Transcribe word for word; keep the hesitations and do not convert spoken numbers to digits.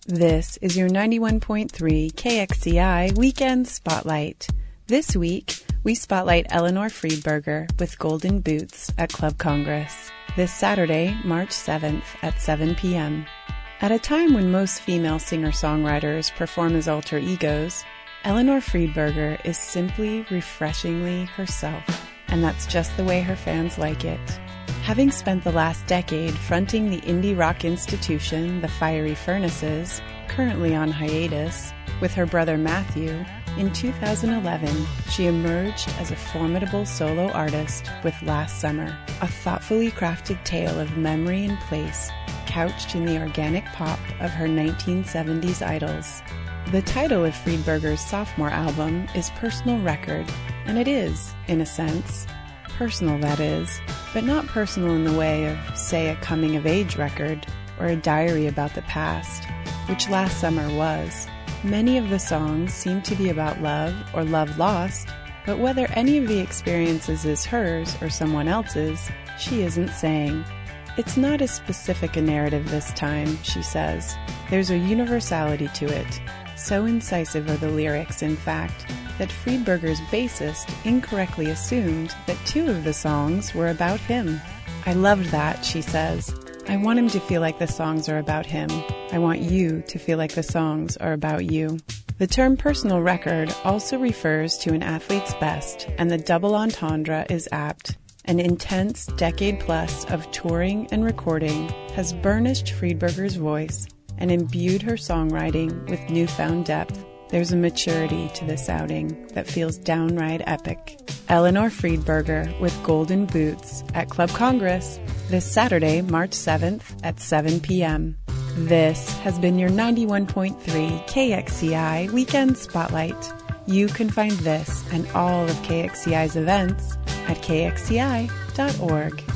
This is your ninety-one point three K X C I Weekend Spotlight. This week, we spotlight Eleanor Friedberger with Golden Boots at Club Congress. This Saturday, March seventh at seven p.m. At a time when most female singer-songwriters perform as alter egos, Eleanor Friedberger is simply refreshingly herself, and that's just the way her fans like it. Having spent the last decade fronting the indie rock institution, the Fiery Furnaces, currently on hiatus, with her brother Matthew, in two thousand eleven, she emerged as a formidable solo artist with Last Summer, a thoughtfully crafted tale of memory and place, couched in the organic pop of her nineteen seventies idols. The title of Friedberger's sophomore album is Personal Record, and it is, in a sense, personal, that is, but not personal in the way of, say, a coming-of-age record or a diary about the past, which Last Summer was. Many of the songs seem to be about love or love lost, but whether any of the experiences is hers or someone else's, she isn't saying. It's not as specific a narrative this time, she says. There's a universality to it. So incisive are the lyrics, in fact, that Friedberger's bassist incorrectly assumed that two of the songs were about him. I loved that, she says. I want him to feel like the songs are about him. I want you to feel like the songs are about you. The term personal record also refers to an athlete's best, and the double entendre is apt. An intense decade plus of touring and recording has burnished Friedberger's voice and imbued her songwriting with newfound depth. There's a maturity to this outing that feels downright epic. Eleanor Friedberger with Golden Boots at Club Congress this Saturday, March seventh at seven p.m. This has been your ninety-one point three K X C I Weekend Spotlight. You can find this and all of K X C I's events at K X C I dot org.